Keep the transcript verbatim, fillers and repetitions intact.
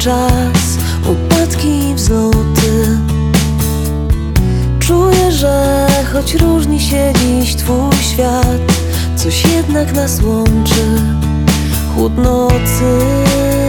czas, upadki i wzloty. Czuję, że choć różni się dziś twój świat, coś jednak nas łączy. Chłód nocy